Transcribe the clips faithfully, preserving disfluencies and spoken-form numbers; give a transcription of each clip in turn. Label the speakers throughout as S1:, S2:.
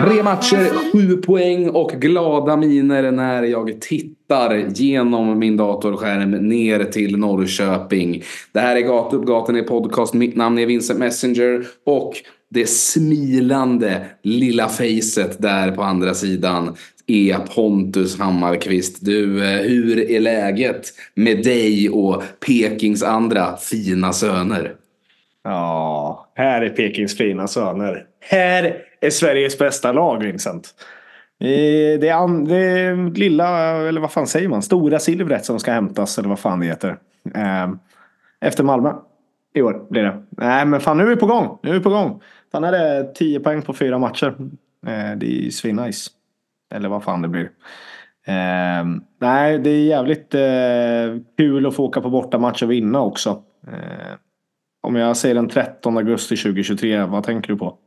S1: Tre matcher, sju poäng och glada miner när jag tittar genom min datorskärm ner till Norrköping. Det här är Gata upp gatan i podcast. Mitt namn är Vincent Messenger och det smilande lilla facet där på andra sidan är Pontus Hammarkvist. Du, hur är läget med dig och Pekings andra fina söner?
S2: Ja, här är Pekings fina söner. Här är Sveriges bästa lag, Vincent. Det är det lilla, eller vad fan säger man? Stora silvret som ska hämtas, eller vad fan det heter. Efter Malmö i år blir det. Nej, men fan, nu är vi på gång. Nu är vi på gång. Fan, är det tio poäng på fyra matcher. Det är svinnice. Eller vad fan det blir. Nej, det är jävligt kul att få åka på bortamatch och vinna också. Om jag säger den trettonde augusti tjugohundratjugotre, vad tänker du på?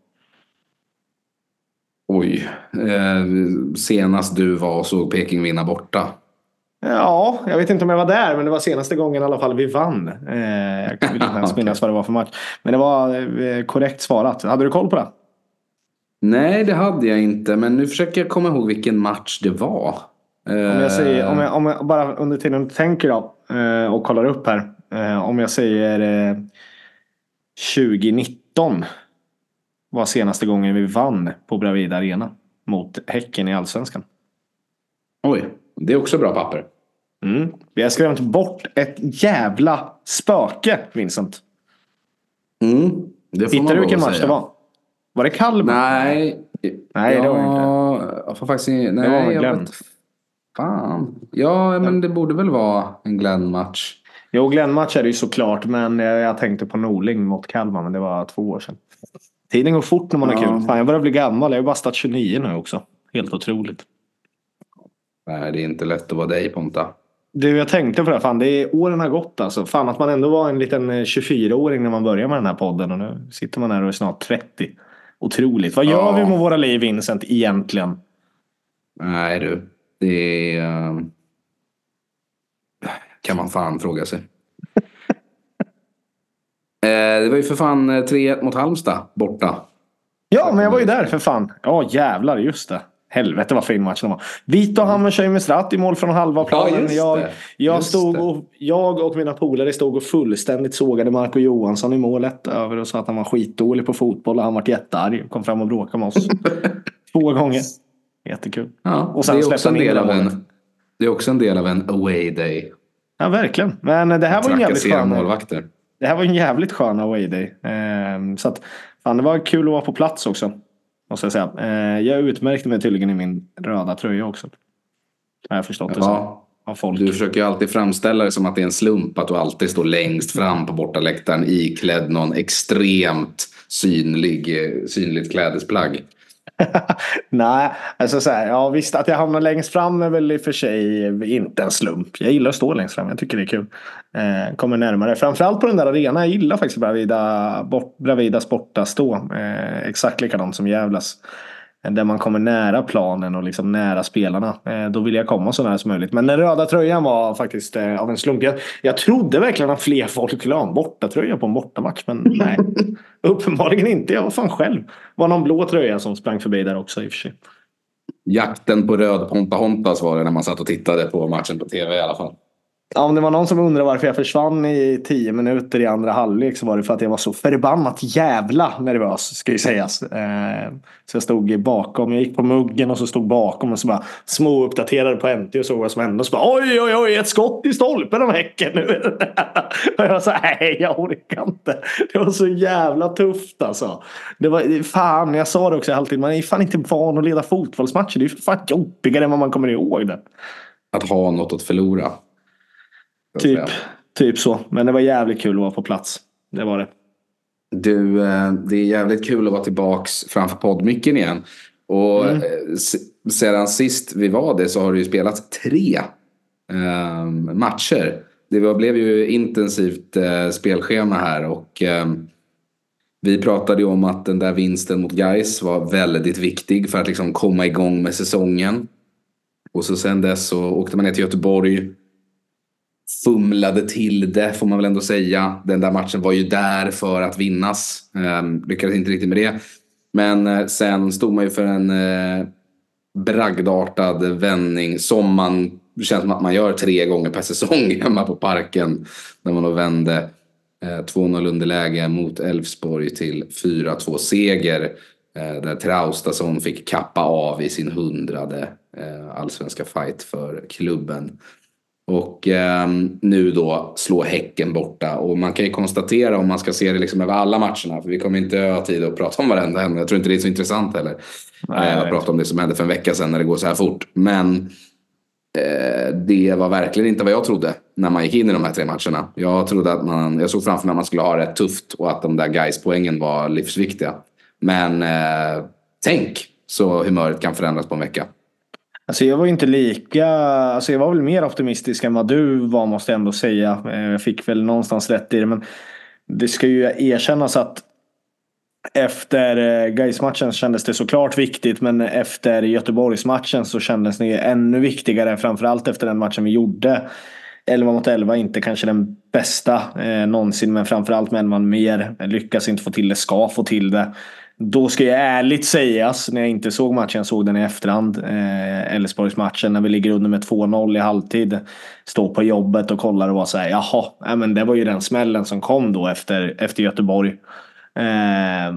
S1: Oj, eh, senast du var och såg Peking vinna borta.
S2: Ja, jag vet inte om jag var där, men det var senaste gången i alla fall vi vann. Eh, jag vill inte ens minnas vad det var för match. Men det var eh, korrekt svarat. Hade du koll på det?
S1: Nej, det hade jag inte. Men nu försöker jag komma ihåg vilken match det var.
S2: Eh... Om jag säger, om jag, om jag bara under tiden tänker då eh, och kollar upp här. Eh, om jag säger eh, tjugonitton var senaste gången vi vann på Bravida Arena mot Häcken i Allsvenskan.
S1: Oj, det är också bra papper.
S2: Mm. Vi har skrämt bort ett jävla spöke, Vincent.
S1: Mm, det får
S2: Hittar du vilken match det var? Var det Kalmar?
S1: Nej.
S2: Nej,
S1: ja,
S2: det var inte.
S1: Jag får faktiskt nej,
S2: det var
S1: jag vet, fan. Ja, men det borde väl vara en Glenn-match.
S2: Jo, Glenn-match är det ju såklart, men jag tänkte på Norling mot Kalmar, men det var två år sedan. Tiden går fort när man har ja. kul. Fan, jag börjar bli gammal. Jag är bara start tjugonio nu också. Helt otroligt.
S1: Nej, det är inte lätt att vara dig, Ponta.
S2: Du, jag tänkte på det. Fan, det är, åren har gått alltså. Fan, att man ändå var en liten tjugofyraåring när man började med den här podden. Och nu sitter man här och är snart trettio. Otroligt. Vad gör ja. vi med våra liv, Vincent, egentligen?
S1: Nej, du. Det är... Uh... kan man fan fråga sig. Det var ju för fan tre ett mot Halmstad borta.
S2: Ja, men jag var ju där för fan. Ja, jävlar, just det. Helvete vad fin match det var. Vito Hammarskjöld med Stratt i mål från halva planen. Ja, jag, jag, stod och, jag och mina polare stod och fullständigt sågade Marco Johansson i målet över och sa att han var skitdålig på fotboll och han var jättearg. Kom fram och bråkade med oss. Två gånger. Jättekul.
S1: Ja, och sen det, är också en del av en, det är också en del av en away day.
S2: Ja, verkligen. Men det här var en jävligt skön
S1: målvakter.
S2: Det här var en jävligt skön away day. Eh, så att, fan, det var kul att vara på plats också. Måste jag säga. Eh, jag utmärkte mig tydligen i min röda tröja också. Har jag förstått det
S1: ja,
S2: så. Av folk.
S1: Du försöker ju alltid framställa det som att det är en slump att du alltid står längst fram på bortaläktaren iklädd någon extremt synlig, synligt klädesplagg.
S2: Nej, alltså så här, ja visst att jag hamnar längst fram är väl i och för sig inte en slump. Jag gillar att stå längst fram, jag tycker det är kul. Eh, kommer närmare, framförallt på den där arenan. Jag gillar faktiskt Bravida, bort, Bravida Sporta stå. Eh, exakt likadant som Jävlas. Där man kommer nära planen och liksom nära spelarna. Eh, då vill jag komma så nära som möjligt. Men den röda tröjan var faktiskt eh, av en slump. Jag, jag trodde verkligen att fler folk skulle ha en borta tröja på en bortamatch. Men nej, uppenbarligen inte. Jag var fan själv. Var någon blå tröja som sprang förbi där också i och för sig.
S1: Jakten på röd Ponta Hontas var det när man satt och tittade på matchen på tv i alla fall.
S2: Ja, om det var någon som undrade varför jag försvann i tio minuter i andra halvlek så var det för att jag var så förbannat jävla nervös, ska ju sägas. Eh, så jag stod bakom, jag gick på muggen och så stod bakom och så bara små uppdaterade på N T och såg vad som hände och så bara oj oj oj, ett skott i stolpen av Häcken nu. Och jag var så nej, jag orkar inte. Det var så jävla tufft alltså. Det var fan, jag sa det också alltid, man är fan inte van att leda fotbollsmatcher. Det är fan jobbigare än vad man kommer ihåg det.
S1: Att ha något att förlora.
S2: Typ, typ så. Men det var jävligt kul att vara på plats. Det var det.
S1: Du, det är jävligt kul att vara tillbaks framför poddmicken igen. Och mm. sedan sist vi var det så har det ju spelats tre eh, matcher. Det var, blev ju intensivt eh, spelschema här. Och eh, vi pratade ju om att den där vinsten mot Gais var väldigt viktig för att liksom komma igång med säsongen. Och så sen dess så åkte man ner till Göteborg. Fumlade till det, får man väl ändå säga. Den där matchen var ju där för att vinnas. Um, lyckades inte riktigt med det. Men eh, sen stod man ju för en eh, bragdartad vändning som man, det känns som att man gör tre gånger per säsong hemma på Parken. När man då vände eh, två noll underläge mot Elfsborg till fyra två seger. Eh, där Traustason fick kappa av i sin hundrade eh, allsvenska fight för klubben. Och eh, nu då slå Häcken borta. Och man kan ju konstatera, om man ska se det liksom över alla matcherna, för vi kommer inte ha tid att prata om varenda hända. Jag tror inte det är så intressant heller. Nej, eh, att prata om det som hände för en vecka sedan när det går så här fort. Men eh, det var verkligen inte vad jag trodde när man gick in i de här tre matcherna. Jag trodde att man, jag såg framför mig att man skulle ha det tufft och att de där Gais-poängen var livsviktiga. Men eh, tänk så humöret kan förändras på en vecka.
S2: Alltså jag var inte lika, alltså jag var väl mer optimistisk än vad du var, måste jag ändå säga. Jag fick väl någonstans rätt i det, men det ska ju erkännas att efter Gais-matchen kändes det såklart viktigt, men efter Göteborgs-matchen så kändes det ännu viktigare, framförallt efter den matchen vi gjorde. elva mot elva, inte kanske den bästa eh, någonsin, men framförallt med en man mer lyckas inte få till det, ska få till det. Då ska jag ärligt sägas, när jag inte såg matchen, jag såg den i efterhand, eh, Elfsborgs-matchen, när vi ligger under med två noll i halvtid, står på jobbet och kollar och var så här, jaha, äh, men det var ju den smällen som kom då efter, efter Göteborg. Eh,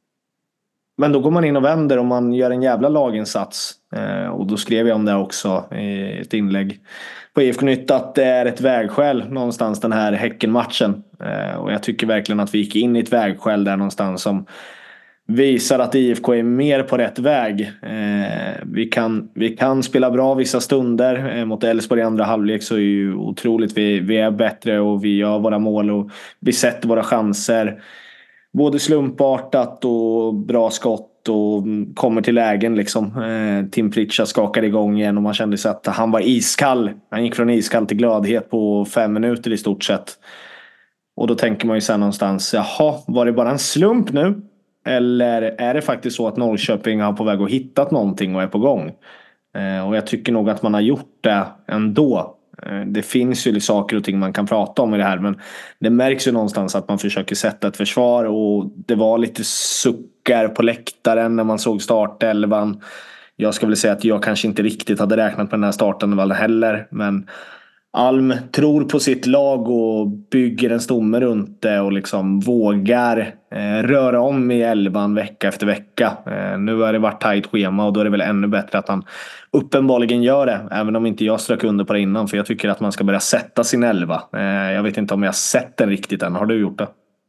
S2: men då går man in och vänder och man gör en jävla laginsats, eh, och då skrev jag om det också i ett inlägg på I F K-Nytt, att det är ett vägskäl någonstans, den här Häcken-matchen, eh, och jag tycker verkligen att vi gick in i ett vägskäl där någonstans som visar att I F K är mer på rätt väg. Eh, vi, kan, vi kan spela bra vissa stunder. Eh, mot Elfsborg i andra halvlek så är ju otroligt. Vi, vi är bättre och vi gör våra mål och vi sätter våra chanser. Både slumpartat och bra skott och kommer till lägen liksom. Eh, Tim Pritchard skakade igång igen och man kände sig att han var iskall. Han gick från iskall till glödhet på fem minuter i stort sett. Och då tänker man ju sen någonstans, jaha, var det bara en slump nu? Eller är det faktiskt så att Norrköping har på väg att hittat någonting och är på gång? Eh, och jag tycker nog att man har gjort det ändå. Eh, det finns ju saker och ting man kan prata om i det här. Men det märks ju någonstans att man försöker sätta ett försvar. Och det var lite suckar på läktaren när man såg startelvan. Jag ska väl säga att jag kanske inte riktigt hade räknat på den här startelvan heller. Men Alm tror på sitt lag och bygger en stomme runt det och liksom vågar eh, röra om i elvan vecka efter vecka. Eh, nu har det varit tajt schema och då är det väl ännu bättre att han uppenbarligen gör det. Även om inte jag strök under på det innan, för jag tycker att man ska börja sätta sin elva. Eh, jag vet inte om jag har sett den riktigt än. Har du gjort det?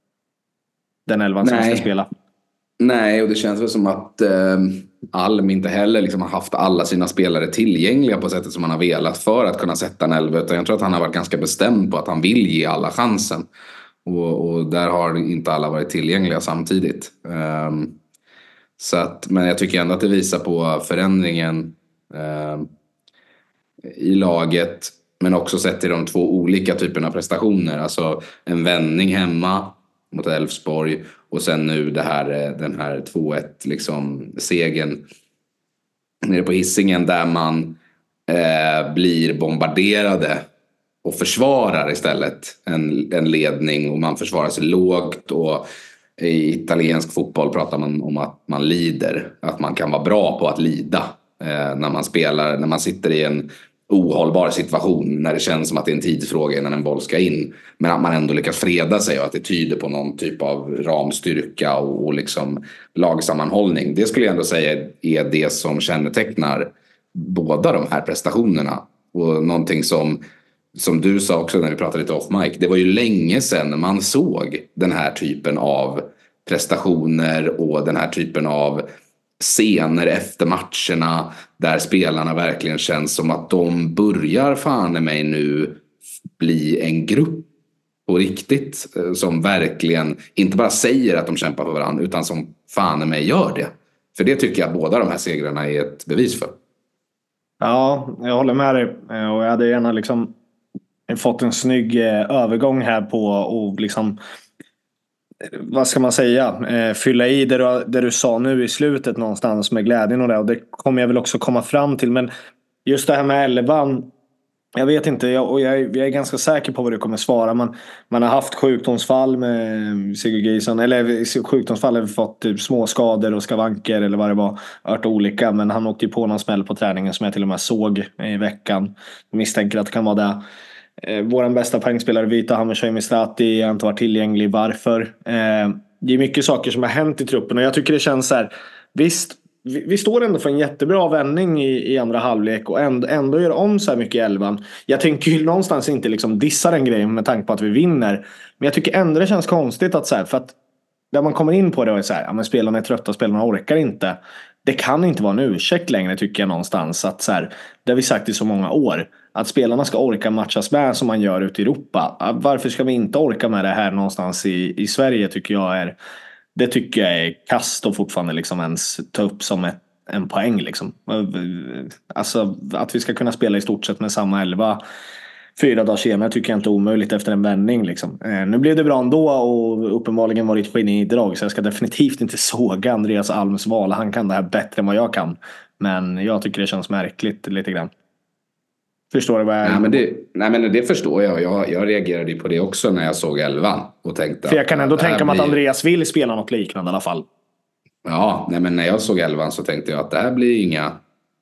S2: Den elvan som ska spela.
S1: Nej, och det känns väl som att eh, Alm inte heller liksom har haft alla sina spelare tillgängliga på sättet som han har velat för att kunna sätta en elva. Utan jag tror att han har varit ganska bestämd på att han vill ge alla chansen. Och, och där har inte alla varit tillgängliga samtidigt. Um, så att, men jag tycker ändå att det visar på förändringen um, i laget. Men också sett till de två olika typerna av prestationer. Alltså en vändning hemma mot Elfsborg och sen nu det här, den här två ett liksom segern nere på Hisingen, där man eh, blir bombarderade och försvarar istället en, en ledning, och man försvarar sig lågt. Och i italiensk fotboll pratar man om att man lider, att man kan vara bra på att lida eh, när man spelar, när man sitter i en ohållbar situation, när det känns som att det är en tidsfråga innan en boll ska in, men att man ändå lyckas freda sig och att det tyder på någon typ av ramstyrka och, och liksom lagsammanhållning. Det skulle jag ändå säga är det som kännetecknar båda de här prestationerna. Och någonting som, som du sa också när vi pratade lite off mic, det var ju länge sedan man såg den här typen av prestationer och den här typen av scener efter matcherna där spelarna verkligen känns som att de börjar fan i mig nu bli en grupp på riktigt, som verkligen inte bara säger att de kämpar för varandra, utan som fan i mig gör det. För det tycker jag att båda de här segrarna är ett bevis för.
S2: Ja, jag håller med dig, och jag hade gärna liksom fått en snygg övergång här på och liksom, vad ska man säga, eh, fylla i det du, det du sa nu i slutet någonstans med glädjen och det, och det kommer jag väl också komma fram till. Men just det här med elvan, Jag vet inte, jag, och jag, jag är ganska säker på vad du kommer svara. Man, man har haft sjukdomsfall med Sigurd Geirsson, eller sjukdomsfall har fått typ små skador och skavanker eller vad det var, hört olika. Men han åkte ju på någon smäll på träningen som jag till och med såg i veckan. Jag misstänker att det kan vara det. Eh, Vår bästa poängspelare Vita Hammershøi Mistrati har inte varit tillgänglig. Varför? Eh, det är mycket saker som har hänt i truppen och jag tycker det känns så här. Visst, vi, vi står ändå för en jättebra vändning i, i andra halvlek och ändå, ändå gör om så här mycket i elvan. Jag tänker ju någonstans inte liksom dissa den grejen med tanke på att vi vinner. Men jag tycker ändå det känns konstigt att så här, för att där man kommer in på det och är så här, ja men spelarna är trötta, spelarna orkar inte. Det kan inte vara en ursäkt längre tycker jag någonstans. Att så här, det har vi sagt i så många år. Att spelarna ska orka matchas med som man gör ute i Europa. Varför ska vi inte orka med det här någonstans i, i Sverige tycker jag är... Det tycker jag är kast och fortfarande liksom ens ta upp som ett, en poäng liksom. Alltså att vi ska kunna spela i stort sett med samma elva fyra dagar senare tycker jag inte är omöjligt efter en vändning liksom. Eh, nu blev det bra ändå och uppenbarligen var det ett genidrag så jag ska definitivt inte såga Andreas Alms val. Han kan det här bättre än vad jag kan. Men jag tycker det känns märkligt lite grann. Förstår du vad jag...
S1: Nej men det, nej, men det förstår jag. jag. Jag reagerade på det också när jag såg elvan. Och tänkte
S2: För jag kan ändå tänka mig
S1: blir...
S2: att Andreas vill spela något liknande i alla fall.
S1: Ja, nej, men när jag såg elvan så tänkte jag att det här blir inga,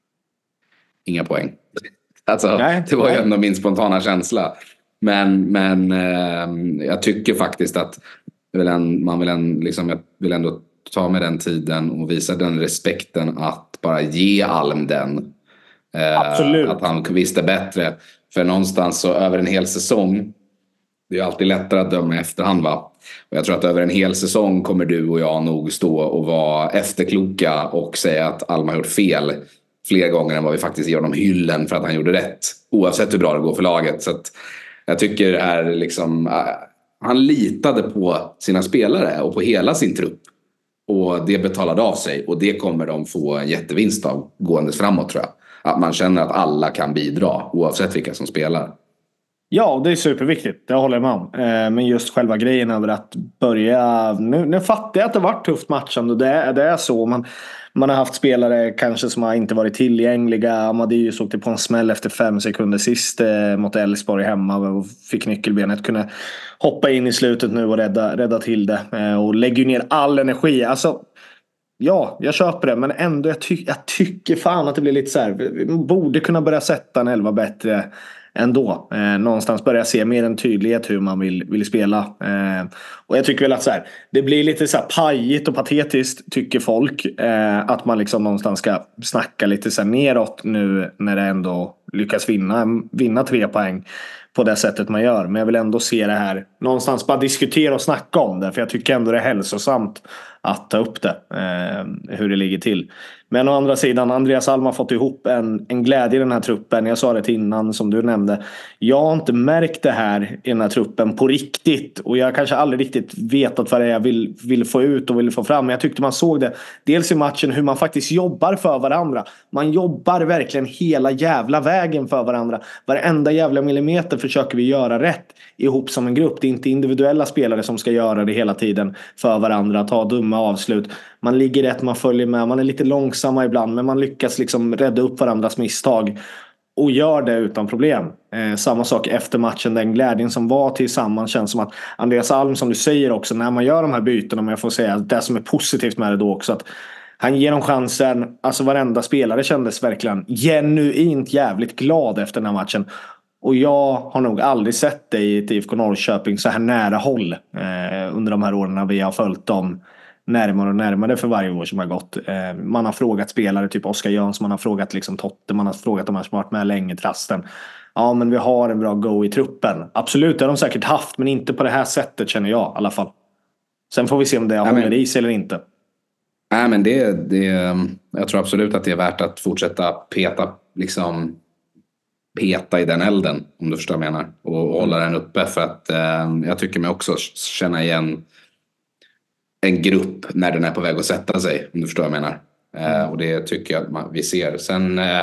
S1: inga poäng. Alltså, nej, det var nej. ju ändå min spontana känsla. Men, men eh, jag tycker faktiskt att vill en, man vill, en, liksom, jag vill ändå ta med den tiden och visa den respekten att bara ge Alm den.
S2: Absolut.
S1: Att han visste bättre. För någonstans så över en hel säsong, det är ju alltid lättare att döma i efterhand va. Och jag tror att över en hel säsong kommer du och jag nog stå och vara efterkloka och säga att Alm har gjort fel fler gånger än vad vi faktiskt ger honom hyllen för att han gjorde rätt. Oavsett hur bra det går för laget. Så att jag tycker det är liksom, han litade på sina spelare och på hela sin trupp. Och det betalade av sig. Och det kommer de få en jättevinst av gåendes framåt tror jag. Att man känner att alla kan bidra oavsett vilka som spelar.
S2: Ja, det är superviktigt. Det håller jag med om. Men just själva grejen över att börja... Nu, nu fattar jag att det varit tufft matchande. Det är, det är så. Man, man har haft spelare kanske som har inte varit tillgängliga. Amadeus åkte på en smäll efter fem sekunder sist eh, mot Elfsborg hemma och fick nyckelbenet. Kunde hoppa in i slutet nu och rädda, rädda till det. Eh, och lägger ner all energi. Alltså... Ja, jag köper det. Men ändå, jag, ty- jag tycker fan att det blir lite så här. Vi borde kunna börja sätta en elva bättre ändå. Eh, någonstans börja se mer en tydlighet hur man vill, vill spela. Eh, och jag tycker väl att så här, det blir lite så här pajigt och patetiskt tycker folk. Eh, att man liksom någonstans ska snacka lite så här neråt nu när det ändå lyckas vinna, vinna tre poäng på det sättet man gör. Men jag vill ändå se det här någonstans bara diskutera och snacka om det. För jag tycker ändå det är hälsosamt att ta upp det. Eh, hur det ligger till. Men å andra sidan, Andreas Alm har fått ihop en, en glädje i den här truppen. Jag sa det innan som du nämnde. Jag har inte märkt det här i den här truppen på riktigt. Och jag har kanske aldrig riktigt vetat vad det är jag vill, vill få ut och vill få fram. Men jag tyckte man såg det. Dels i matchen hur man faktiskt jobbar för varandra. Man jobbar verkligen hela jävla vägen för varandra. Varenda jävla millimeter försöker vi göra rätt ihop som en grupp. Det är inte individuella spelare som ska göra det hela tiden för varandra. Ta dumma avslut. Man ligger rätt, man följer med. Man är lite långsamma ibland. Men man lyckas liksom rädda upp varandras misstag. Och gör det utan problem. Eh, samma sak efter matchen. Den glädjen som var tillsammans känns som att Andreas Alm som du säger också. När man gör de här bytena. Om jag får säga det som är positivt med det då också. Att han ger dem chansen. Alltså varenda spelare kändes verkligen genuint jävligt glad efter den här matchen. Och jag har nog aldrig sett det i ett I F K Norrköping så här nära håll. Eh, under de här åren när vi har följt dem närmare och närmare för varje år som har gått. Eh, man har frågat spelare typ Oskar Jöns, man har frågat liksom Totte, man har frågat de här som har varit med länge, Trasten. Ja, men vi har en bra go i truppen. Absolut, det har de säkert haft, men inte på det här sättet känner jag i alla fall. Sen får vi se om det håller men... i sig eller inte.
S1: Nej, men det, det, jag tror absolut att det är värt att fortsätta peta, liksom peta i den elden, om du förstår vad jag menar. Och, och hålla den uppe, för att eh, jag tycker mig också känna igen en grupp när den är på väg att sätta sig, om du förstår vad jag menar. Eh, och det tycker jag att man, vi ser. Sen eh,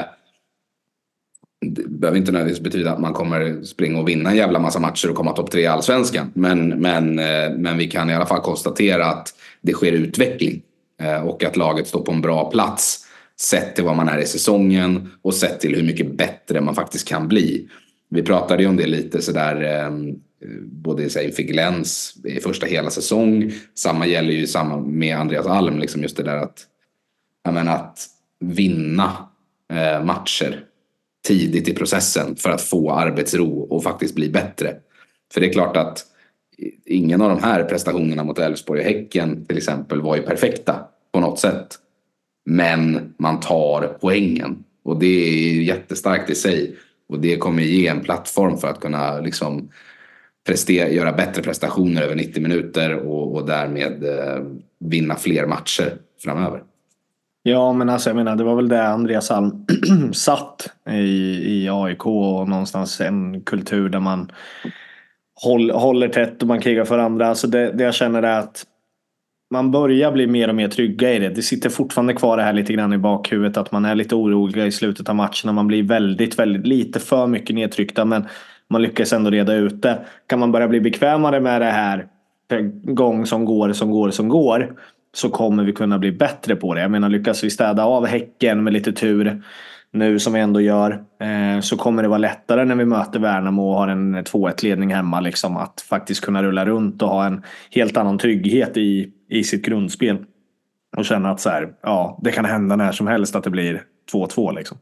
S1: det behöver inte nödvändigtvis betyda att man kommer springa och vinna en jävla massa matcher och komma topp tre i Allsvenskan. Men, men, eh, men vi kan i alla fall konstatera att det sker utveckling. Eh, och att laget står på en bra plats sett till vad man är i säsongen och sett till hur mycket bättre man faktiskt kan bli. vi pratade ju om det lite sådär eh, både inför Glens i första hela säsong. Samma gäller ju samma med Andreas Alm, liksom just det där att, jag menar, att vinna eh, matcher tidigt i processen för att få arbetsro och faktiskt bli bättre. För det är klart att ingen av de här prestationerna mot Elfsborg och Häcken till exempel var ju perfekta på något sätt. Men man tar poängen. Och det är ju jättestarkt i sig. Och det kommer ge en plattform för att kunna liksom prestera, göra bättre prestationer över nittio minuter och, och därmed eh, vinna fler matcher framöver.
S2: Ja, men alltså jag menar, det var väl det Andreas Alm satt i, i A I K och någonstans en kultur där man håll, håller tätt och man krigar för andra. Alltså det, det jag känner är att man börjar bli mer och mer trygga i det. Det sitter fortfarande kvar det här lite grann i bakhuvudet att man är lite orolig i slutet av matchen och man blir väldigt, väldigt lite för mycket nedtryckta, men man lyckas ändå reda ut det. Kan man börja bli bekvämare med det här gång som går, som går, som går, så kommer vi kunna bli bättre på det. Jag menar, lyckas vi städa av Häcken med lite tur nu som vi ändå gör, eh, så kommer det vara lättare när vi möter Värnamo och har en två ett ledning hemma liksom, att faktiskt kunna rulla runt och ha en helt annan trygghet i, i sitt grundspel och känna att så här, ja, det kan hända när som helst att det blir två två liksom.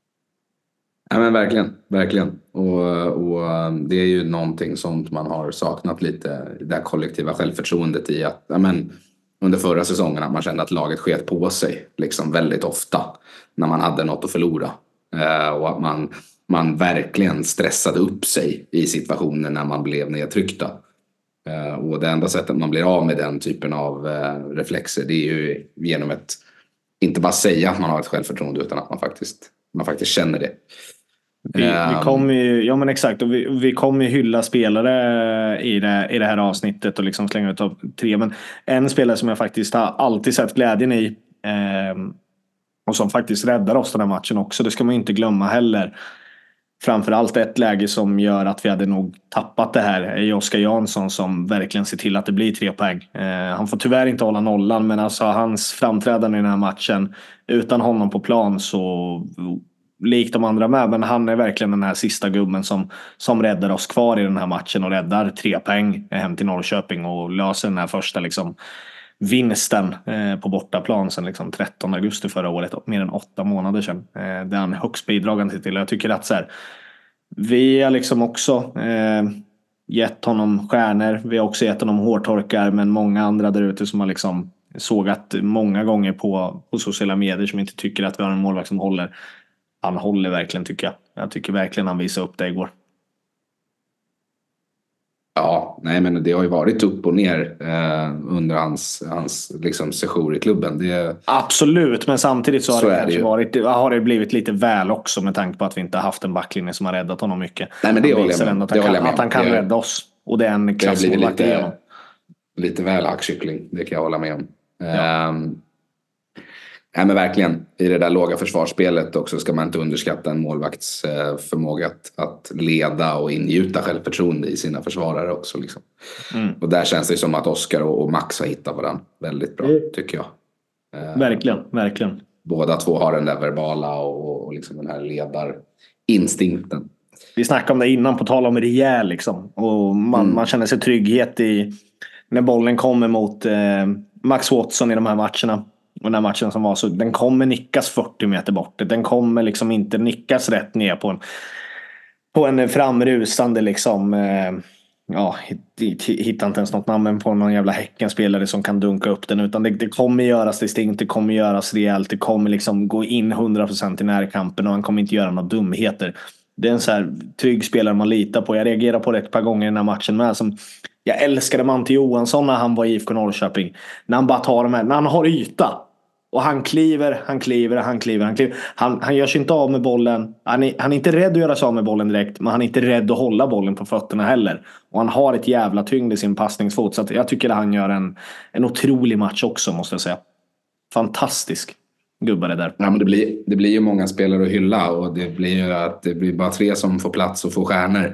S1: Ja, men verkligen, verkligen. Och, och det är ju någonting som man har saknat lite, det här kollektiva självförtroendet i att, ja, men under förra säsongen att man kände att laget sket på sig liksom väldigt ofta när man hade något att förlora. Eh, och att man, man verkligen stressade upp sig i situationer när man blev nedtryckta. Eh, och det enda sättet man blir av med den typen av eh, reflexer, det är ju genom ett, inte bara säga att man har ett självförtroende, utan att man faktiskt, man faktiskt känner det.
S2: Vi, vi kommer ju, ja men exakt, och vi, vi kommer ju hylla spelare i det, i det här avsnittet och liksom slänga ut topp tre, men en spelare som jag faktiskt har alltid sett glädjen i eh, och som faktiskt räddar oss den här matchen också, det ska man ju inte glömma heller. Framförallt ett läge som gör att vi hade nog tappat det här är Oskar Jansson, som verkligen ser till att det blir tre poäng. Eh, han får tyvärr inte hålla nollan, men alltså hans framträdande i den här matchen, utan honom på plan så likt de andra med, men han är verkligen den här sista gubben som, som räddar oss kvar i den här matchen och räddar tre poäng hem till Norrköping och löser den här första liksom vinsten eh, på bortaplan sen liksom trettonde augusti förra året, mer än åtta månader sedan. Eh, det är han högst bidragande till. Jag tycker att så här, vi har liksom också eh, gett honom stjärnor. Vi har också gett honom hårtorkar, men många andra där ute som har liksom sågat många gånger på, på sociala medier som inte tycker att vi har en målvakt som håller. Han håller verkligen, tycker jag. Jag tycker verkligen han visade upp det igår.
S1: Ja, nej, men det har ju varit upp och ner eh, under hans, hans liksom sejour i klubben. Det,
S2: absolut, men samtidigt så har
S1: så
S2: det,
S1: det
S2: kanske
S1: ju.
S2: varit, har det blivit lite väl också med tanke på att vi inte har haft en backlinje som har räddat honom mycket.
S1: Nej, men det
S2: han
S1: håller jag med.
S2: att,
S1: Det
S2: han
S1: håller
S2: kan,
S1: jag med.
S2: att han kan
S1: det,
S2: rädda oss. Och det är en
S1: det har blivit
S2: klassmålvakt
S1: lite, lite väl hackkyckling. Det kan jag hålla med om. Ja. Um, Nej, men verkligen, i det där låga försvarsspelet också ska man inte underskatta en målvakts förmåga att, att leda och ingjuta självförtroende i sina försvarare också liksom. Mm. Och där känns det som att Oskar och, och Max har hittat varandra väldigt bra, mm. tycker jag.
S2: Verkligen, verkligen.
S1: Båda två har den där verbala och, och liksom den här ledarinstinkten.
S2: Vi snackade om det innan, på tal om rejäl liksom. Och man, mm. man känner sig trygghet i när bollen kommer mot eh, Max Watson i de här matcherna. Och den här matchen som var så, den kommer nickas fyrtio meter bort. Den kommer liksom inte nickas rätt ner på en, på en framrusande liksom, eh, ja, hittar inte ens något namn på någon jävla Häckenspelare som kan dunka upp den, utan det, det kommer göras distinkt, det kommer göras rejält, det kommer liksom gå in hundra procent i närkampen och han kommer inte göra några dumheter. Det är en så här trygg spelare man litar på. Jag reagerar på det ett par gånger i den här matchen med, som jag älskade Mante Johansson när han var i I F K Norrköping. När han bara tar de här, när han har yta. Och han kliver, han kliver, han kliver, han kliver. Han, han gör sig inte av med bollen. Han är, han är inte rädd att göra sig av med bollen direkt. Men han är inte rädd att hålla bollen på fötterna heller. Och han har ett jävla tyngd i sin passningsfot. Så att jag tycker att han gör en, en otrolig match också, måste jag säga. Fantastisk gubbare där.
S1: Ja, men det blir, det blir ju många spelare att hylla. Och det blir ju att det blir bara tre som får plats och får stjärnor.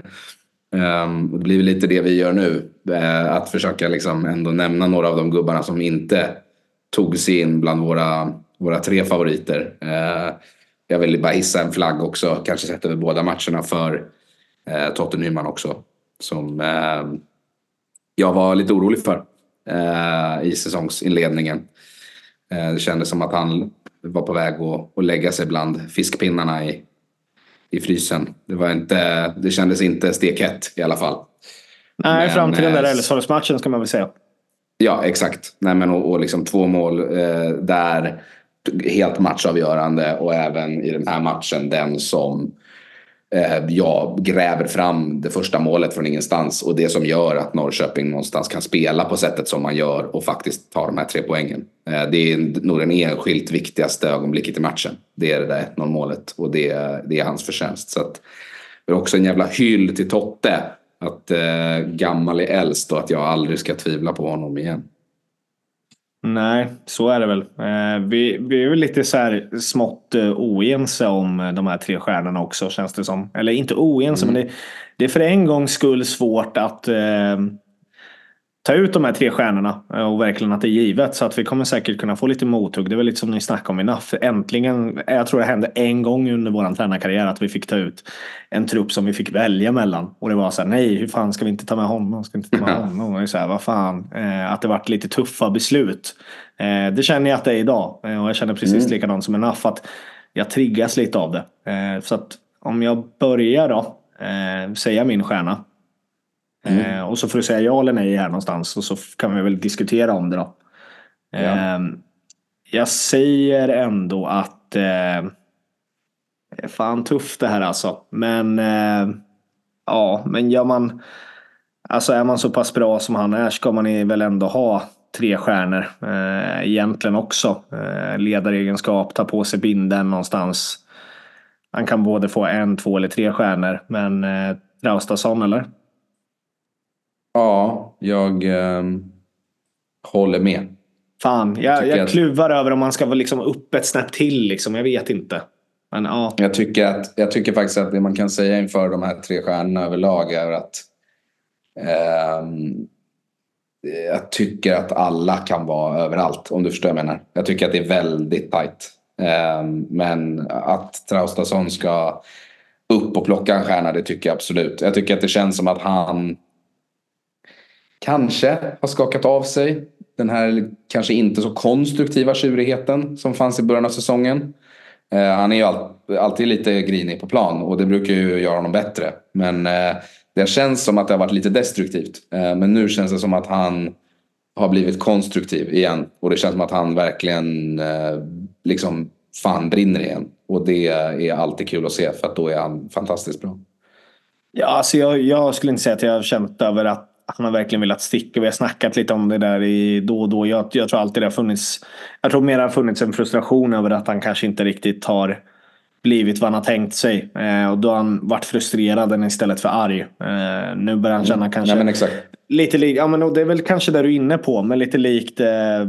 S1: Um, det blir lite det vi gör nu. Uh, att försöka liksom ändå nämna några av de gubbarna som inte tog sig in bland våra, våra tre favoriter. Uh, jag vill bara hissa en flagg också. Kanske sett över båda matcherna för eh, Totte Nyman också. Som eh, jag var lite orolig för eh, i säsongsinledningen. Eh, det kändes som att han var på väg att, att lägga sig bland fiskpinnarna i, i frysen. Det, var inte, det kändes inte stekhett i alla fall.
S2: Nej, men, fram till den där
S1: eh,
S2: Elfsborgsmatchen ska man väl säga.
S1: Ja, exakt. Nej, men och, och liksom två mål eh, där helt matchavgörande, och även i den här matchen den som eh, jag gräver fram det första målet från ingenstans, och det som gör att Norrköping någonstans kan spela på sättet som man gör och faktiskt ta de här tre poängen. Eh, det är nog den enskilt viktigaste ögonblicket i matchen. Det är det där ett noll målet, och det, det är hans förtjänst. Så att, det är också en jävla hyll till Totte. Att eh, gammal är äldst och att jag aldrig ska tvivla på honom igen.
S2: Nej, så är det väl. Eh, vi, vi är väl lite så här smått eh, oense om de här tre stjärnorna också, känns det som. Eller inte oense, mm. men det, det är för en gångs skull svårt att eh, ta ut de här tre stjärnorna och verkligen att det är givet. Så att vi kommer säkert kunna få lite mothugg. Det är väl lite som ni snackade om innan. För äntligen, jag tror det hände en gång under vår tränarkarriär att vi fick ta ut en trupp som vi fick välja mellan. Och det var så här, nej, hur fan ska vi inte ta med honom? Ska vi inte ta med honom? Och så här, vad fan. Eh, att det varit lite tuffa beslut. Eh, det känner jag att det är idag. Eh, och jag känner precis mm. likadant som en Naff, att jag triggas lite av det. Eh, så att om jag börjar då eh, säga min stjärna. Mm. Eh, och så får du säga ja eller nej här någonstans, och så kan vi väl diskutera om det då. Eh, ja. Jag säger ändå att eh, det är fan tufft det här alltså. Men eh, ja, men gör man, alltså är man så pass bra som han är, ska man väl ändå ha tre stjärnor eh, egentligen också. Eh, ledaregenskap, ta på sig binden någonstans. Han kan både få en, två eller tre stjärnor. Men eh, Traustason eller?
S1: Ja, jag eh, håller med.
S2: Fan, jag, jag kluvar att... över om man ska vara liksom upp ett snäpp till. Liksom. Jag vet inte. Men, ja.
S1: jag, tycker att, jag tycker faktiskt att det man kan säga inför de här tre stjärnorna överlag är att eh, jag tycker att alla kan vara överallt, om du förstår vad jag menar. Jag tycker att det är väldigt tajt. Eh, men att Traustason ska upp och plocka en stjärna, det tycker jag absolut. Jag tycker att det känns som att han kanske har skakat av sig den här kanske inte så konstruktiva tjurigheten som fanns i början av säsongen. Eh, han är ju all, alltid lite grinig på plan, och det brukar ju göra honom bättre. Men eh, det känns som att det har varit lite destruktivt. Eh, men nu känns det som att han har blivit konstruktiv igen. Och det känns som att han verkligen eh, liksom fan brinner igen. Och det är alltid kul att se, för att då är han fantastiskt bra.
S2: Ja, alltså jag, jag skulle inte säga att jag har känt över att han har verkligen velat sticka. Vi har snackat lite om det där i då och då. Jag, jag tror alltid det har funnits. Jag tror mer det har funnits en frustration över att han kanske inte riktigt har blivit vad han har tänkt sig. Eh, och då har han varit frustrerad än istället för arg. Eh, nu börjar han känna mm. kanske
S1: ja, men exakt.
S2: lite likt. Ja, men det är väl kanske där du är inne på. Men lite likt eh,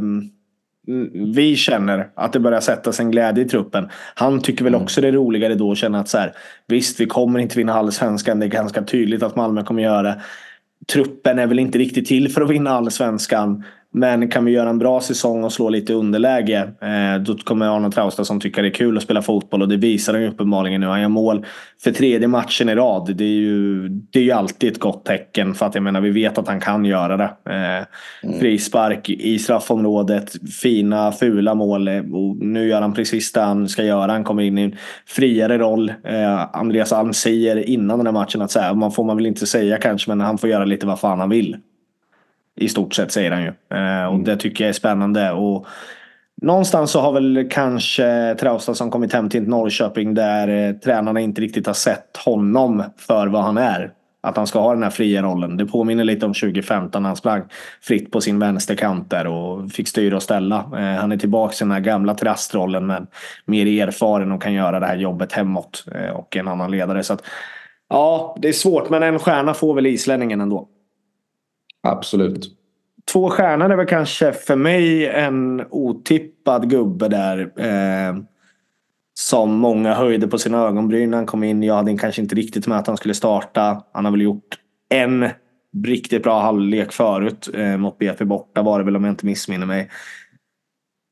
S2: vi känner att det börjar sättas en glädje i truppen. Han tycker väl också mm. det är roligare då att känna att så här, visst, vi kommer inte vinna allsvenskan. Det är ganska tydligt att Malmö kommer göra det. Truppen är väl inte riktigt till för att vinna allsvenskan, men kan vi göra en bra säsong och slå lite underläge, eh, då kommer Arnold Traustason tycka det är kul att spela fotboll, och det visar han ju uppenbarligen nu. Han gör mål för tredje matchen i rad. Det är ju, det är ju alltid ett gott tecken, för att jag menar, vi vet att han kan göra det. Eh, mm. Frispark i straffområdet, fina, fula mål, och nu gör han precis det han ska göra. Han kommer in i en friare roll. Eh, Andreas Alm säger innan den här matchen att så här, man får man väl inte säga kanske, men han får göra lite vad fan han vill. I stort sett, säger han ju. Eh, och mm. det tycker jag är spännande. Och någonstans så har väl kanske Traustason kommit hem till Norrköping där eh, tränarna inte riktigt har sett honom för vad han är. Att han ska ha den här fria rollen. Det påminner lite om tjugo femton när han sprang fritt på sin vänsterkant där och fick styra och ställa. Eh, han är tillbaka i den här gamla trastrollen, men mer erfaren och kan göra det här jobbet hemåt. Eh, och en annan ledare. Så att, ja, det är svårt, men en stjärna får väl islänningen ändå.
S1: Absolut.
S2: Två stjärnor är väl kanske för mig en otippad gubbe där. Eh, som många höjde på sina ögonbryn när han kom in. Jag hade kanske inte riktigt med att han skulle starta. Han har väl gjort en riktigt bra halvlek förut. Eh, mot B F borta var det väl, om jag inte missminner mig.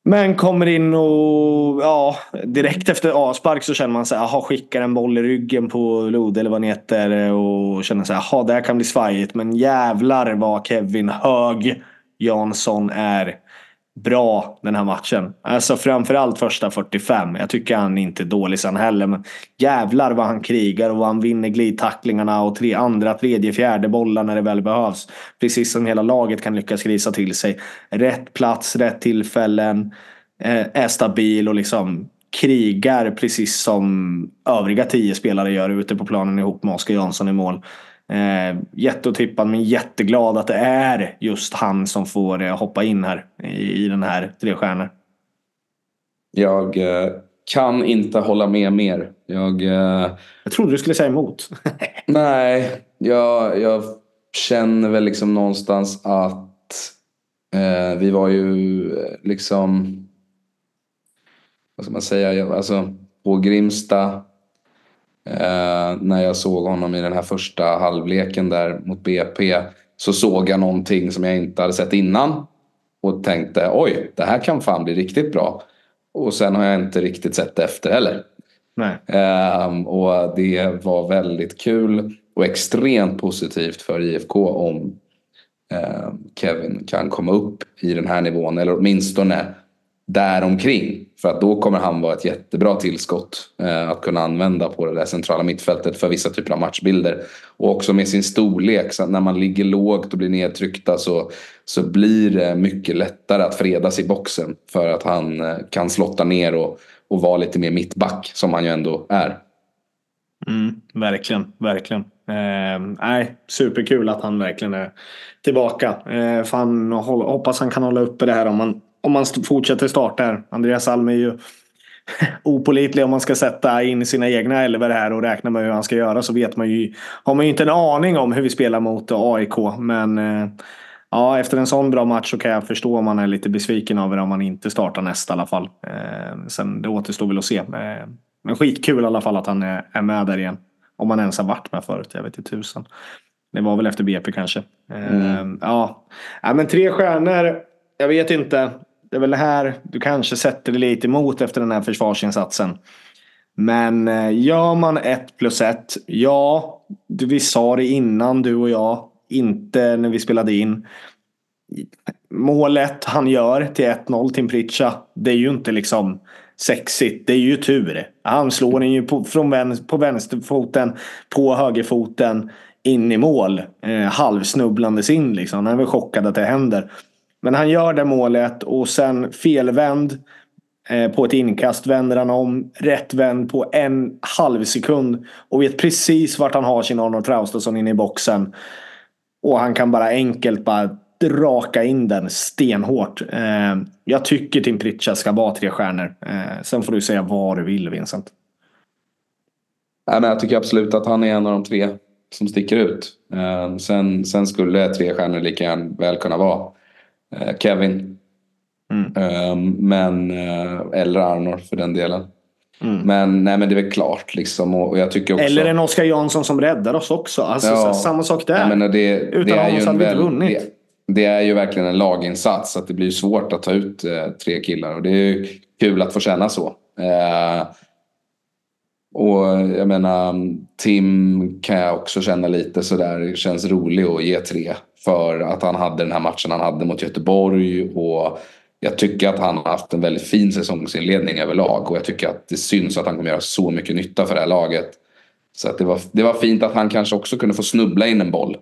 S2: Men kommer in och ja, direkt efter avspark så känner man sig, jaha, skickar en boll i ryggen på Lode eller vad ni heter och känner sig, jaha, det här kan bli svajigt. Men jävlar vad Kevin Hög Jansson är bra den här matchen. Alltså framförallt första fyrtiofem. Jag tycker han inte är dålig sen heller. Men jävlar vad han krigar och vad han vinner glidtacklingarna och tre, andra, tredje, fjärde bollar när det väl behövs. Precis som hela laget kan lyckas grisa till sig. Rätt plats, rätt tillfällen. Eh, är stabil och liksom krigar precis som övriga tio spelare gör ute på planen ihop med Oskar Jansson i mål. Eh, jätteotippad men jätteglad att det är just han som får eh, hoppa in här i, i den här tre stjärnor.
S1: Jag eh, kan inte hålla med mer. Jag, eh,
S2: jag trodde du skulle säga emot.
S1: Nej, jag, jag känner väl liksom någonstans att eh, vi var ju liksom, vad ska man säga, alltså på Grimsta. Uh, när jag såg honom i den här första halvleken där mot B P så såg jag någonting som jag inte hade sett innan och tänkte, oj, det här kan fan bli riktigt bra. Och sen har jag inte riktigt sett efter heller.
S2: Nej.
S1: Uh, och det var väldigt kul och extremt positivt för I F K om uh, Kevin kan komma upp i den här nivån, eller åtminstone där omkring, för att då kommer han vara ett jättebra tillskott eh, att kunna använda på det där centrala mittfältet för vissa typer av matchbilder. Och också med sin storlek, så när man ligger lågt och blir nedtryckta så, så blir det mycket lättare att fredas i boxen, för att han eh, kan slotta ner och, och vara lite mer mittback som han ju ändå är.
S2: Mm, verkligen, verkligen. Eh, nej, superkul att han verkligen är tillbaka. Eh, fan, hoppas han kan hålla uppe det här om man Om man fortsätter starta här. Andreas Alm är ju opålitlig om man ska sätta in sina egna elver här och räkna med hur han ska göra, så vet man ju, har man ju inte en aning om hur vi spelar mot A I K. Men ja, efter en sån bra match så kan jag förstå om man är lite besviken över om man inte startar nästa i alla fall. Sen det återstår väl att se. Men skitkul i alla fall att han är med där igen. Om man ens har varit med förut, jag vet inte tusen. Det var väl efter B P kanske. Mm. Ja. Ja, men tre stjärnor. Jag vet inte. Det är väl det här du kanske sätter dig lite emot efter den här försvarsinsatsen. Men gör man ett plus ett. Ja, vi sa det innan du och jag. Inte när vi spelade in. Målet han gör till ett noll till Pritcha. Det är ju inte liksom sexigt. Det är ju tur. Han slår den ju på, från vänster, på vänsterfoten. På högerfoten. In i mål. Eh, halvsnubblandes in liksom. Han är väl chockad att det händer. Men han gör det målet och sen felvänd eh, på ett inkast vänder han om, rätt vänd på en halv sekund och vet precis vart han har sin Arnold Traustason inne i boxen. Och han kan bara enkelt bara raka in den stenhårt. Eh, jag tycker Tim Pritcha ska vara tre stjärnor. Eh, sen får du säga vad du vill, Vincent.
S1: Nej, men jag tycker absolut att han är en av de tre som sticker ut. Eh, sen, sen skulle tre stjärnor lika gärna väl kunna vara Kevin. Mm. Um, men uh, eller Arnor för den delen. Mm. Men nej, men det är väl klart liksom, och, och jag tycker också,
S2: eller en Oskar Jansson som räddar oss också. Alltså ja, så, samma sak där.
S1: Nej, men det,
S2: utan
S1: det är
S2: honom
S1: ju
S2: hade vi inte
S1: väl,
S2: vunnit.
S1: Det, det är ju verkligen en laginsats, att det blir svårt att ta ut uh, tre killar, och det är ju kul att få känna så. Uh, och jag menar, Tim kan jag också känna lite så där, det känns roligt att ge tre. För att han hade den här matchen han hade mot Göteborg. Och jag tycker att han har haft en väldigt fin säsongsinledning överlag. Och jag tycker att det syns att han kommer göra så mycket nytta för det här laget. Så att det var, det var fint att han kanske också kunde få snubbla in en boll.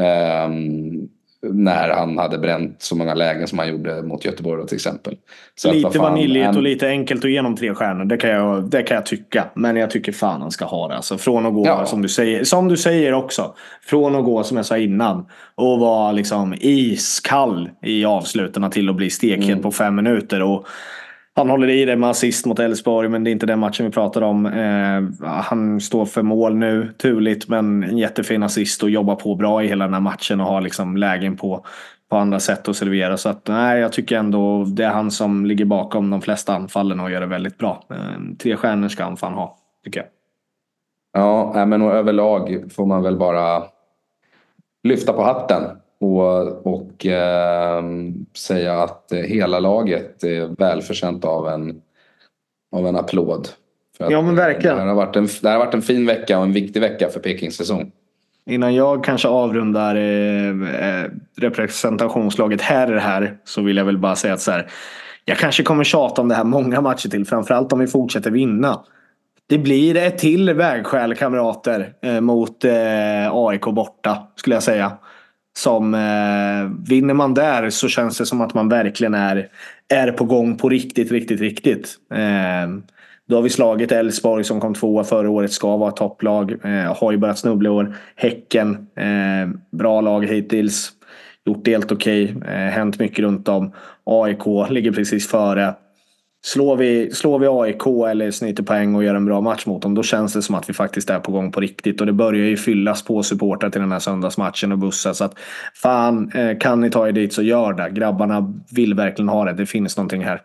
S1: Um, när han hade bränt så många lägen som han gjorde mot Göteborg till exempel. Så
S2: lite
S1: att, fan,
S2: vaniljigt
S1: en...
S2: och lite enkelt att genom tre stjärnor. Det kan, jag, det kan jag tycka. Men jag tycker fan han ska ha det. Alltså, från att gå, ja. som, du säger, som du säger också. Från att gå, som jag sa innan. Och vara liksom iskall i avsluten till att bli stekhet mm. på fem minuter. Och han håller i det med assist mot Elfsborg, men det är inte den matchen vi pratar om. Eh, han står för mål nu, turligt, men en jättefin assist och jobbar på bra i hela den här matchen och har liksom lägen på, på andra sätt att servera. Så att, nej, jag tycker ändå det är han som ligger bakom de flesta anfallen och gör det väldigt bra. Eh, tre stjärnor ska han fan ha, tycker jag.
S1: Ja, men överlag får man väl bara lyfta på hatten och, och eh, säga att hela laget är välförtjänt av en, av en applåd. För att,
S2: Ja, men verkligen.
S1: Det här har varit en, det här har varit en fin vecka och en viktig vecka för Pekings säsong.
S2: Innan jag kanske avrundar eh, representationslaget här här så vill jag väl bara säga att så här, jag kanske kommer tjata om det här många matcher till, framförallt om vi fortsätter vinna. Det blir ett till vägskäl, kamrater, eh, mot eh, A I K borta, skulle jag säga. Som eh, vinner man där så känns det som att man verkligen är, är på gång på riktigt, riktigt, riktigt. Eh, då har vi slagit Elfsborg som kom tvåa förra året, ska vara topplag. Eh, har ju börjat snubbla i år. Häcken, eh, bra lag hittills. Gjort det helt okej. Eh, hänt mycket runt om. A I K ligger precis före. Slår vi, slår vi A I K eller snyter poäng och gör en bra match mot dem, då känns det som att vi faktiskt är på gång på riktigt. Och det börjar ju fyllas på supportrar till den här söndagsmatchen och bussar. Så att fan, eh, kan ni ta er dit så gör det. Grabbarna vill verkligen ha det. Det finns någonting här.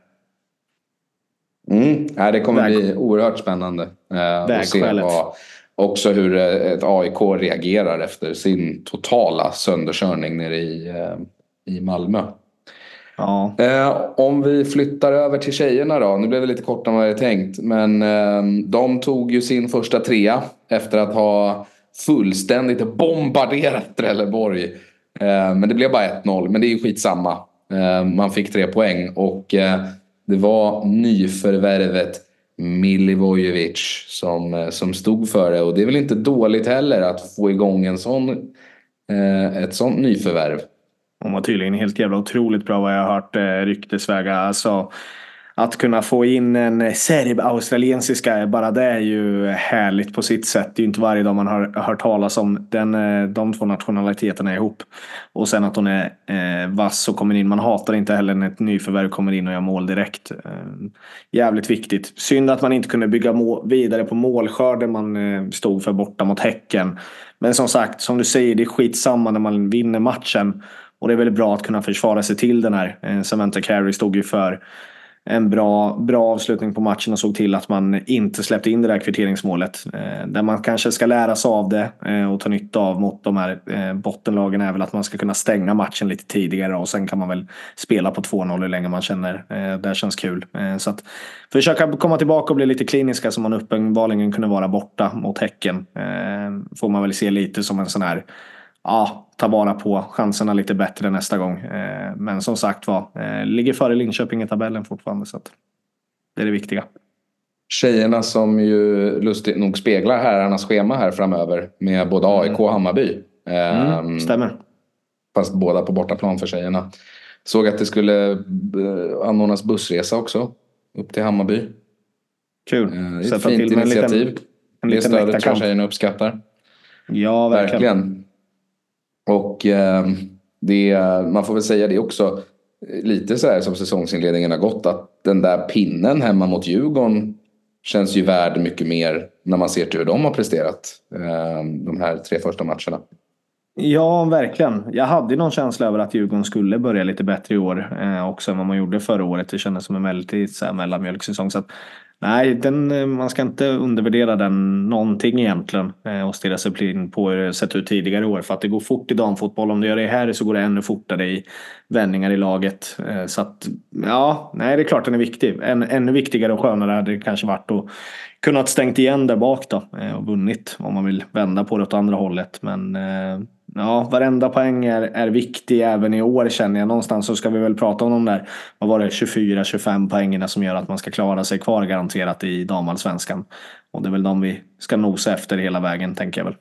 S1: Mm. Ja, det kommer Väg... bli oerhört spännande eh, att se vad, också hur ett A I K reagerar efter sin totala sönderkörning nere i, eh, i Malmö.
S2: Ja.
S1: Eh, om vi flyttar över till tjejerna då. Nu blev det lite kortare än vad jag hade tänkt. Men eh, de tog ju sin första trea efter att ha fullständigt bombarderat Trelleborg. Eh, men det blev bara ett noll. Men det är ju skitsamma. Eh, man fick tre poäng. Och eh, det var nyförvärvet Milivojevic som, eh, som stod för det. Och det är väl inte dåligt heller att få igång en sån, eh, ett sånt nyförvärv.
S2: Hon var tydligen helt jävla otroligt bra vad jag har hört eh, ryktesvägar. Alltså, att kunna få in en serb-australiensiska, bara det är ju härligt på sitt sätt. Det är ju inte varje dag man har hört talas om den, de två nationaliteterna ihop. Och sen att hon är eh, vass och kommer in. Man hatar inte heller när ett nyförvärv kommer in och gör mål direkt. Eh, jävligt viktigt. Synd att man inte kunde bygga må- vidare på målskörden man eh, stod för borta mot Häcken. Men som sagt, som du säger, det är skitsamma när man vinner matchen. Och det är väldigt bra att kunna försvara sig till den här. Eh, Samantha Carey stod ju för en bra, bra avslutning på matchen och såg till att man inte släppte in det där kvitteringsmålet. Eh, där man kanske ska lära sig av det eh, och ta nytta av mot de här eh, bottenlagen är väl att man ska kunna stänga matchen lite tidigare och sen kan man väl spela på två noll hur länge man känner. Eh, det känns kul. Eh, så att försöka komma tillbaka och bli lite kliniska som man uppenbarligen kunde vara borta mot Häcken. Eh, får man väl se lite som en sån här, ja, ta vara på chanserna lite bättre nästa gång. Eh, men som sagt var, eh, ligger före Linköping i tabellen fortfarande. Så att det är det viktiga.
S1: Tjejerna som ju lustigt nog speglar herrarnas schema här framöver med både A I K och Hammarby. Eh,
S2: mm, stämmer.
S1: Fast båda på bortaplan för tjejerna. Såg att det skulle anordnas bussresa också upp till Hammarby.
S2: Kul.
S1: Eh, det är
S2: Sätta
S1: ett fint
S2: till med
S1: initiativ.
S2: En liten, en
S1: det
S2: liten
S1: stödet tror jag tjejerna uppskattar.
S2: Ja, verkligen.
S1: verkligen. Och eh, det, man får väl säga det också lite så här som säsongsinledningen har gått, att den där pinnen hemma mot Djurgården känns ju värd mycket mer när man ser till hur de har presterat eh, de här tre första matcherna.
S2: Ja, verkligen. Jag hade någon känsla över att Djurgården skulle börja lite bättre i år eh, också än vad man gjorde förra året. Det kändes som en väldigt så här, mellanmjölksäsong. Så att, nej, den, man ska inte undervärdera den någonting egentligen eh, och stirra sig blind på hur det sett ut tidigare år. För att det går fort i damfotboll. Om det gör det här så går det ännu fortare i vändningar i laget. Eh, så att, ja, nej, det är klart den är viktig. En, ännu viktigare och skönare hade det kanske varit att kunnat stängt igen där bak då eh, och vunnit om man vill vända på det åt andra hållet. Men eh, ja, varenda poäng är, är viktig även i år, känner jag. Någonstans så ska vi väl prata om de där, vad var det, tjugofyra tjugofem poängerna som gör att man ska klara sig kvar garanterat i damallsvenskan. Och det är väl de vi ska nosa efter hela vägen, tänker jag väl.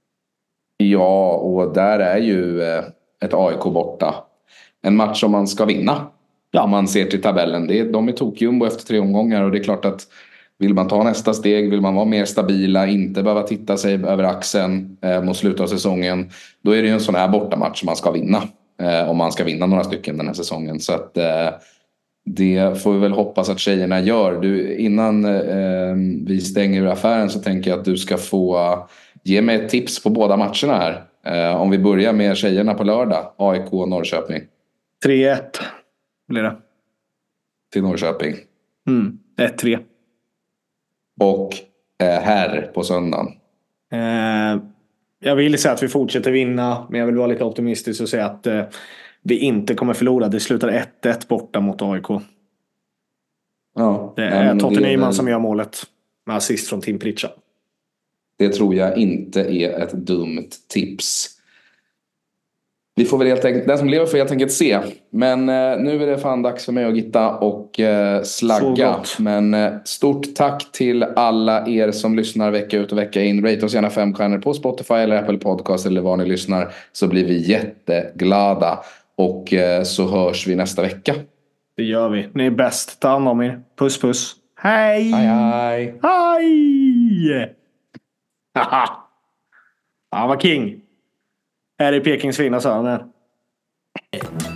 S1: Ja, och där är ju ett A I K borta en match som man ska vinna. Ja. Om man ser till tabellen. Det är, de är tokjumbo efter tre omgångar och det är klart att vill man ta nästa steg, vill man vara mer stabila, inte behöva titta sig över axeln eh, mot slutet av säsongen, då är det ju en sån här bortamatch som man ska vinna. Eh, om man ska vinna några stycken den här säsongen. Så att eh, det får vi väl hoppas att tjejerna gör. Du, innan eh, vi stänger ur affären så tänker jag att du ska få uh, ge mig ett tips på båda matcherna här. Eh, om vi börjar med tjejerna på lördag, A I K och Norrköping.
S2: tre ett blir det.
S1: Till Norrköping.
S2: Mm, ett tre.
S1: Och eh, här på söndagen.
S2: Eh, jag vill säga att vi fortsätter vinna. Men jag vill vara lite optimistisk och säga att eh, vi inte kommer förlora. Det slutar ett ett borta mot A I K.
S1: Ja,
S2: det är Totte Nyman
S1: väl...
S2: som gör målet. Med assist från Tim Pritchard.
S1: Det tror jag inte är ett dumt tips. Vi får väl helt enkelt, den som lever får helt enkelt se. Men eh, nu är det fan dags för mig och Gitta och eh, slagga. Men eh, stort tack till alla er som lyssnar vecka ut och vecka in. Rate oss gärna fem stjärnor på Spotify eller Apple Podcast eller var ni lyssnar. Så blir vi jätteglada. Och eh, så hörs vi nästa vecka.
S2: Det gör vi. Ni är bäst. Ta hand om er. Puss puss. Hej!
S1: Hej hej!
S2: Hej! Haha! Han var king. Här är Pekings fina söner.